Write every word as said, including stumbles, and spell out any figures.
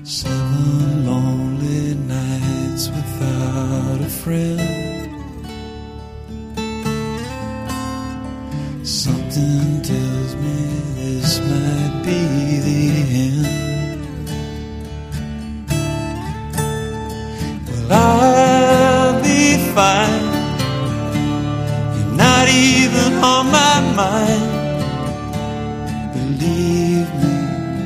Seven lonely nights without a friend. Something tells me this might be the end. Well, I'll be fine. You're not even on my mind. Believe